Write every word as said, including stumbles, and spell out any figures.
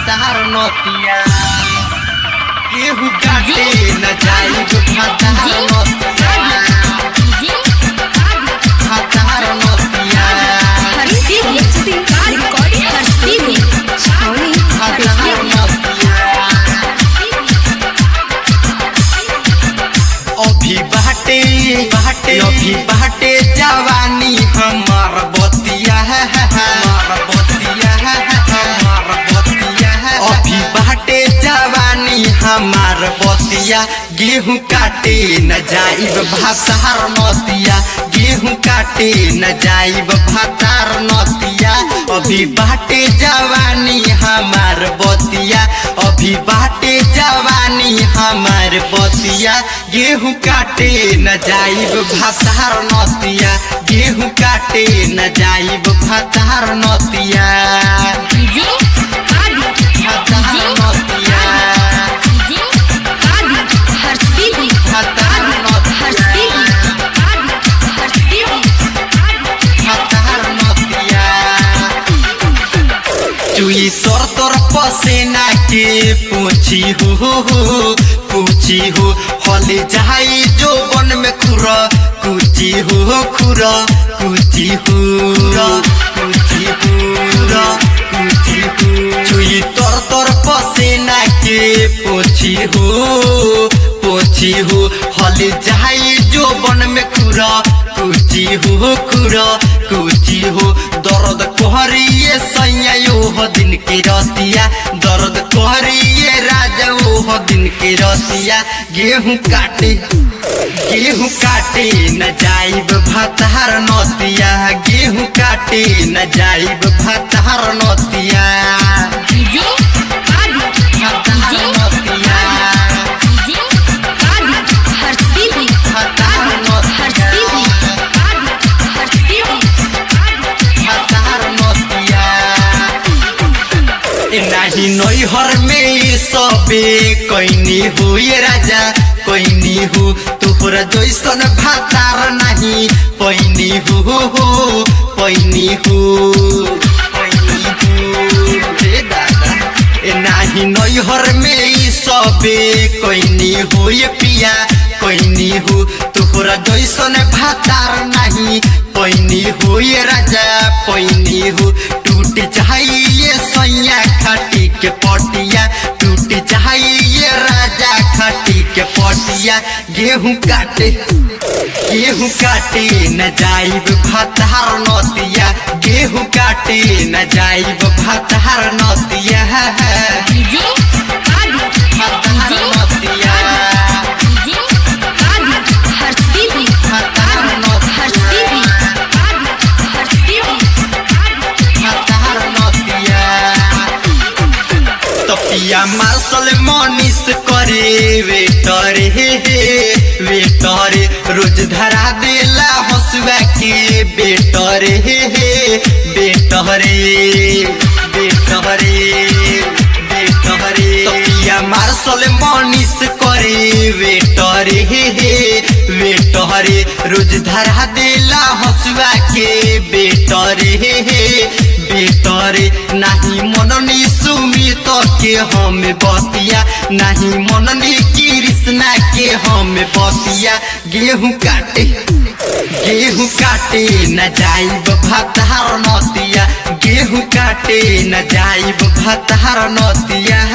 भातार नतिया केहू काटे न जाइब भातार नतिया भातार नतिया भातार नतिया अभी बाटे बाटे अभी बाटे जवानी हमार बतिया है हमार बतिया है हमार बतिया है अभी बाटे जवानी हमार बतिया गेहूं काटे न जाइब भातार नतिया गेहूं काटे न जाइब भातार नतिया अभी बाटे जवानी हमार बतिया अभी बाटे जवानी हमार बतिया गेहूं काटे न जाइब भातार नतिया गेहूं काटे न जाइब भातार नतिया भातार नतिया भातार नतिया भातार नतिया चुई तोर तोर पसेना के पूछी हो पूछी हो हले जाई जो बन में खुरा कुची हो खुरा कुची हो कुची हो कुची हो चुई तोर तोर पसेना के पूछी हो पूछी हो हले जाई जो बन में खुरा कुची हो खुरा कुची हो दर्द कोहरिए सैया हो दिन के रतिया दर्द कोहरिए राजा हो दिन के रतिया गेहूं काटे गेहूं काटे न जाइब भातार नतिया गेहूं काटे न जाइब भातार नतिया भातार नतिया भातार नतिया भातार नतिया नाही नैहर में सबे कैनी हो ये राजा कैनी हो तोहरा जैसन भातार नहीं पैनी हो पैनी हो पैनी हो रे दादा नाही नैहर में सबे कैनी हो ये पिया कैनी हो तोहरा जैसन भातार नहीं पैनी हो ये राजा पैनी हो टूट चाहिए सैया खाटी के पटिया टूट चाहिए राजा खाटी के पटिया गेहूं काटे गेहूं काटे न जाइब भातार नतिया गेहूं काटे न जाइब भातार नतिया भातार नतिया भातार नतिया भातार नतिया तपिया मार्शल मनीष करे वेटर हे वेटर रोज धरा देला हसुआ के बेटर हे बेटरे बेटरे बेटरे तपिया मार्शल मनीष करे वेटर हे वेटरे रोज धरा देला हसुआ के बेटरे बेटरे नहीं मननी सुमित के हम बतिया नहीं मननी कृष्णा के हम बतिया गेहूं काटे गेहूं काटे न जाइब भातार नतिया गेहूं काटे न जाइब भातार नतिया